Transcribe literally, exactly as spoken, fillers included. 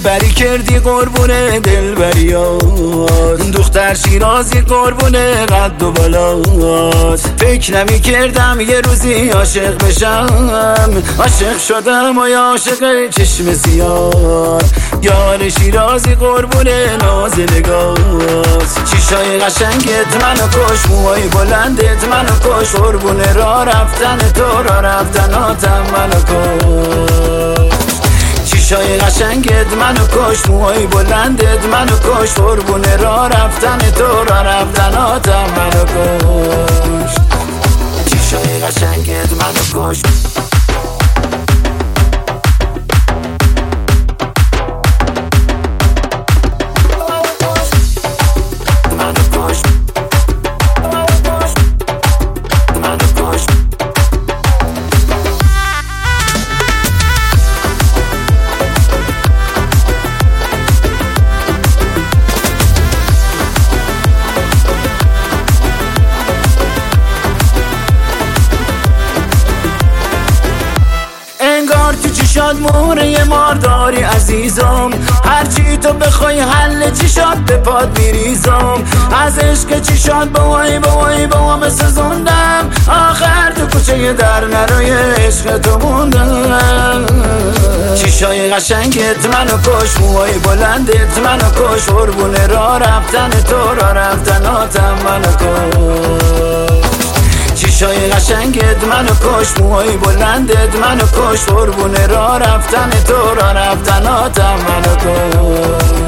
دلبری کردی قربونه دلبریات، دختر شیرازی قربونه قد و بالات. فکر نمی کردم یه روزی عاشق بشم، عاشق شدم و عاشق چشم سیاد. یار شیرازی قربونه ناز نگات، چیشای قشنگت منو کش، موهای بلندت منو کش، قربونه را رفتن تو را رفتناتم منو کش. چیشای قشنگت منو کش، موهای بلندت منو کش، قربونه را رفتن تو را رفتناتم منو کش. چیشای قشنگت منو کش. چیشاد موره مارداری عزیزم، هرچی تو بخوای حل چیشاد به پاد میریزم. از عشق چیشاد بوای بوای بوا مثل زندم، آخر تو کوچه در نروی عشق تو موندم. چیشای قشنگت منو کش، موهای بلندت منو کش، قربونه را رفتن تو را رفتناتم منو کش. چیشای قشنگت منو کش، موهای بلندت منو کش، قربونه را رفتن تو را رفتناتم منو کش.